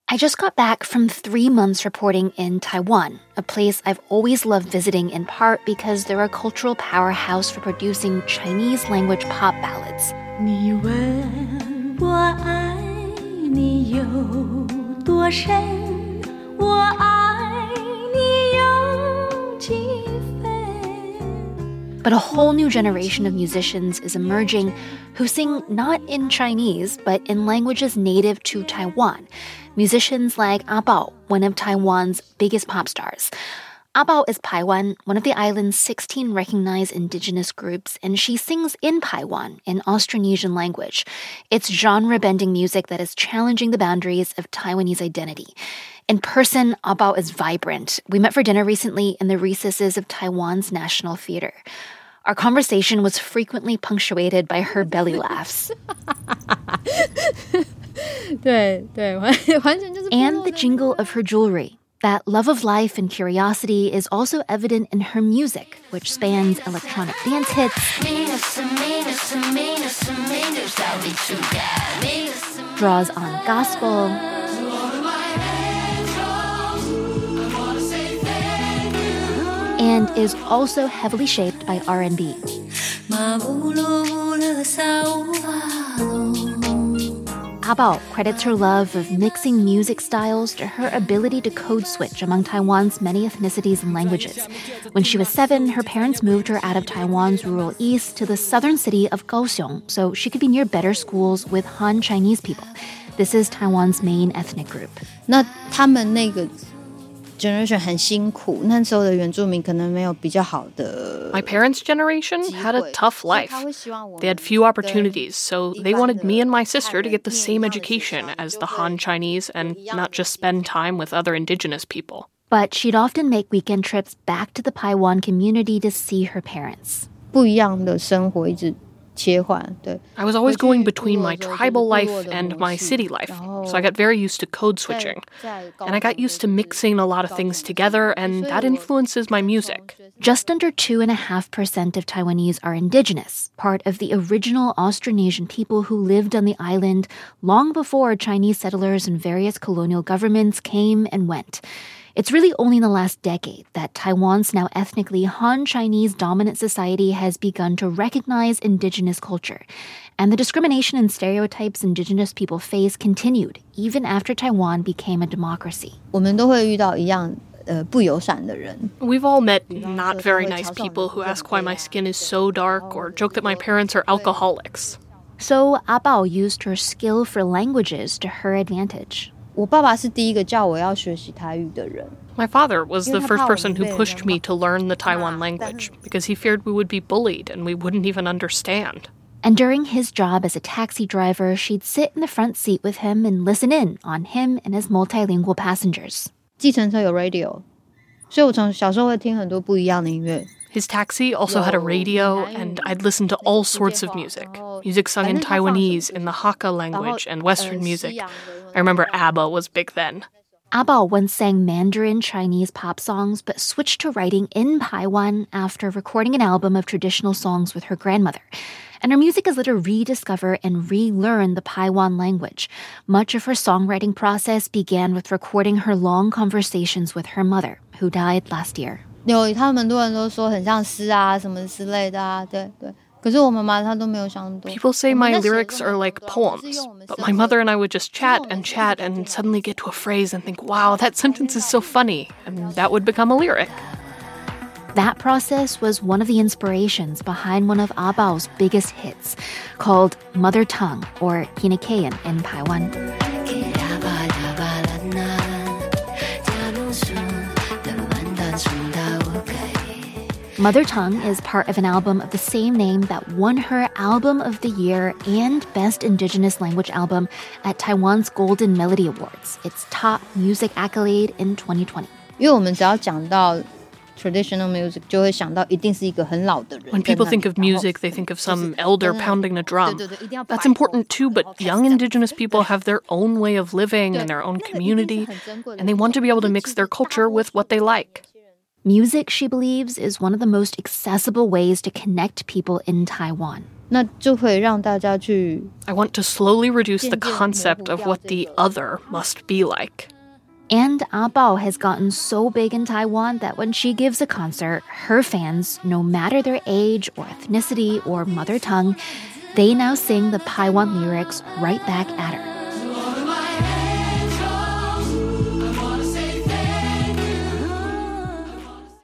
I just got back from 3 months reporting in Taiwan, a place I've always loved visiting in part because they're a cultural powerhouse for producing Chinese language pop ballads. 你问我爱你有多深，我爱你有几分。 But a whole new generation of musicians is emerging who sing not in Chinese, but in languages native to Taiwan. Musicians like A Bao, one of Taiwan's biggest pop stars. A Bao is Paiwan, one of the island's 16 recognized indigenous groups, and she sings in Paiwan, an Austronesian language. It's genre-bending music that is challenging the boundaries of Taiwanese identity. In person, A Bao is vibrant. We met for dinner recently in the recesses of Taiwan's National Theater. Our conversation was frequently punctuated by her belly laughs. And the jingle of her jewelry. That love of life and curiosity is also evident in her music, which spans electronic dance hits, draws on gospel, and is also heavily shaped by R&B. A Bao credits her love of mixing music styles to her ability to code switch among Taiwan's many ethnicities and languages. When she was 7, her parents moved her out of Taiwan's rural east to the southern city of Kaohsiung so she could be near better schools with Han Chinese people. This is Taiwan's main ethnic group. 那他们那个 generation 很辛苦，那时候的原住民可能没有比较好的。 My parents' generation had a tough life. They had few opportunities, so they wanted me and my sister to get the same education as the Han Chinese and not just spend time with other indigenous people. But she'd often make weekend trips back to the Paiwan community to see her parents. 不一样的生活一直切换，对。 I was always going between my tribal life and my city life, so I got very used to code switching. And I got used to mixing a lot of things together, and that influences my music. Just under 2.5% of Taiwanese are indigenous, part of the original Austronesian people who lived on the island long before Chinese settlers and various colonial governments came and went. It's really only in the last decade that Taiwan's now ethnically Han Chinese dominant society has begun to recognize indigenous culture. And the discrimination and stereotypes indigenous people face continued, even after Taiwan became a democracy. 我们都会遇到一样不友善的人。 We've all met not very nice people who ask why my skin is so dark or joke that my parents are alcoholics. So A Bao used her skill for languages to her advantage. 我爸爸是第一个叫我要学习台语的人。 My father was the first person who pushed me to learn the Taiwan language because he feared we would be bullied and we wouldn't even understand. And during his job as a taxi driver, she'd sit in the front seat with him and listen in on him and his multilingual passengers. 计程车有 radio， 所以我从小时候会听很多不一样的音乐。 His taxi also had a radio, and I'd listen to all sorts of music. Music sung in Taiwanese, in the Hakka language, and Western music. I remember ABBA was big then. A Bao once sang Mandarin Chinese pop songs, but switched to writing in Paiwan after recording an album of traditional songs with her grandmother. And her music has let her rediscover and relearn the Paiwan language. Much of her songwriting process began with recording her long conversations with her mother, who died last year. 有他们很多人都说很像诗啊什么之类的啊，对对。可是我妈妈她都没有想那么多。 People say my lyrics are like poems, but my mother and I would just chat and suddenly get to a phrase and think, wow, that sentence is so funny, and that would become a lyric. That process was one of the inspirations behind one of A Bao's biggest hits, called Mother Tongue, or Hinikeyan in Paiwan. Mother Tongue is part of an album of the same name that won her Album of the Year and Best Indigenous Language Album at Taiwan's Golden Melody Awards, its top music accolade in 2020. 因为我们只要讲到 traditional music 就会想到一定是一个很老的人。 When people think of music, they think of some elder pounding a drum. That's important too, but young indigenous people have their own way of living and their own community, and they want to be able to mix their culture with what they like. Music, she believes, is one of the most accessible ways to connect people in Taiwan. 那就会让大家去 I want to slowly reduce the concept of what the other must be like. And A Bao has gotten so big in Taiwan that when she gives a concert, her fans, no matter their age or ethnicity or mother tongue, they now sing the Taiwan lyrics right back at her.